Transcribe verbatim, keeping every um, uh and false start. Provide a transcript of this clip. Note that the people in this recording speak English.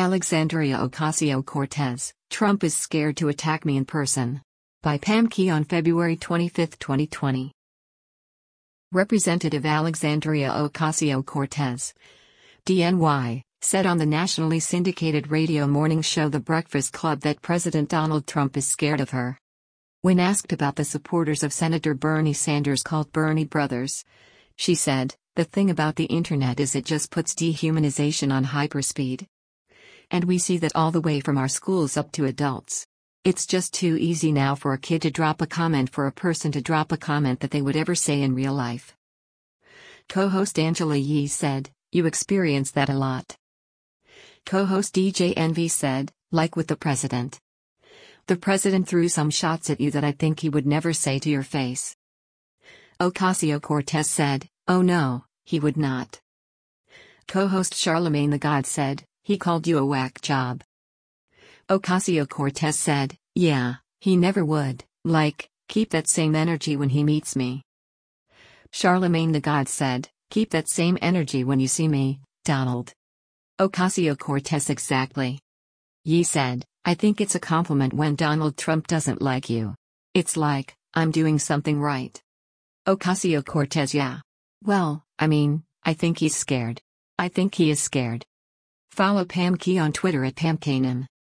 Alexandria Ocasio-Cortez, Trump is scared to attack me in person. By Pam Key on February twenty-fifth, twenty twenty. Representative Alexandria Ocasio-Cortez, D N Y, said on the nationally syndicated radio morning show The Breakfast Club that President Donald Trump is scared of her. When asked about the supporters of Senator Bernie Sanders called Bernie Brothers, she said, "The thing about the internet is it just puts dehumanization on hyperspeed. And we see that all the way from our schools up to adults. It's just too easy now for a kid to drop a comment for a person to drop a comment that they would ever say in real life." Co-host Angela Yee said, "You experience that a lot." Co-host D J Envy said, "Like with the president. The president threw some shots at you that I think he would never say to your face." Ocasio-Cortez said, "Oh no, he would not." Co-host Charlemagne the God said, "He called you a whack job." Ocasio-Cortez said, "Yeah, he never would, like, keep that same energy when he meets me." Charlemagne the God said, "Keep that same energy when you see me, Donald." Ocasio-Cortez exactly. Yee said, "I think it's a compliment when Donald Trump doesn't like you. It's like, I'm doing something right." Ocasio-Cortez yeah. Well, I mean, I think he's scared. I think he is scared. Follow Pam Key on Twitter at Pam Kanan.